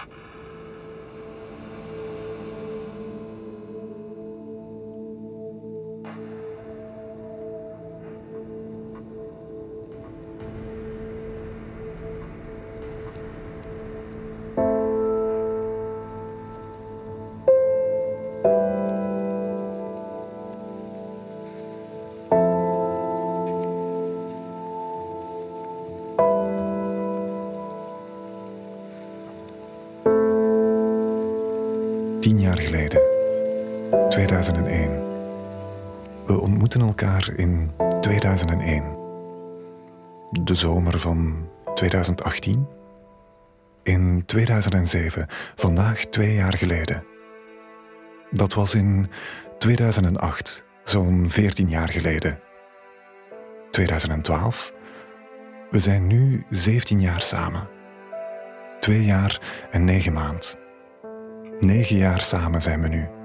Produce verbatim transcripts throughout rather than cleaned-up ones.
Tien jaar geleden, tweeduizend één. We ontmoeten elkaar in tweeduizend één. De zomer van tweeduizend achttien. In tweeduizend zeven, vandaag twee jaar geleden. Dat was in tweeduizend acht, zo'n veertien jaar geleden. tweeduizend twaalf. We zijn nu zeventien jaar samen. Twee jaar en negen maand. Negen jaar samen zijn we nu.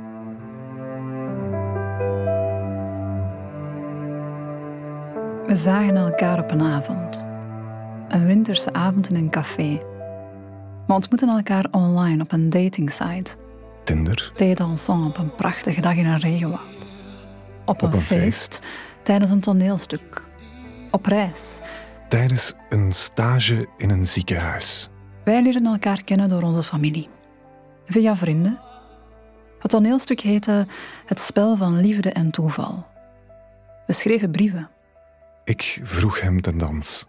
We zagen elkaar op een avond. Een winterse avond in een café. We ontmoetten elkaar online op een datingsite. Tinder. Deden ensemble op een prachtige dag in een regenwoud. Op een, Op een feest, feest. tijdens een toneelstuk. Op reis. Tijdens een stage in een ziekenhuis. Wij leren elkaar kennen door onze familie. Via vrienden. Het toneelstuk heette Het spel van liefde en toeval. We schreven brieven. Ik vroeg hem ten dans.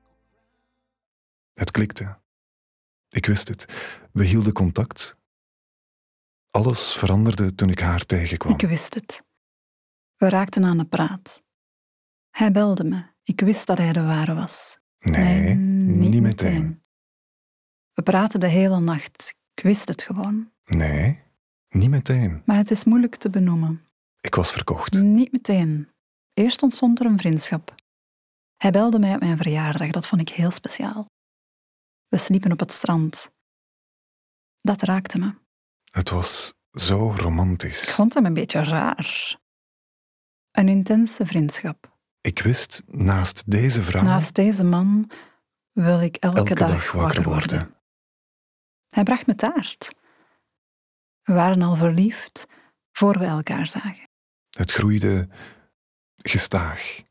Het klikte. Ik wist het. We hielden contact. Alles veranderde toen ik haar tegenkwam. Ik wist het. We raakten aan de praat. Hij belde me. Ik wist dat hij de ware was. Nee, niet meteen. We praten de hele nacht. Ik wist het gewoon. Nee, niet meteen. Maar het is moeilijk te benoemen. Ik was verkocht. Niet meteen. Eerst ontstond er een vriendschap. Hij belde mij op mijn verjaardag. Dat vond ik heel speciaal. We sliepen op het strand. Dat raakte me. Het was zo Ik romantisch. vond hem een beetje raar. Een intense vriendschap. Ik wist, naast deze vrouw Naast deze man wil ik elke, elke dag, dag wakker worden. Hij bracht me taart. We waren al verliefd voor we elkaar zagen. Het groeide gestaag.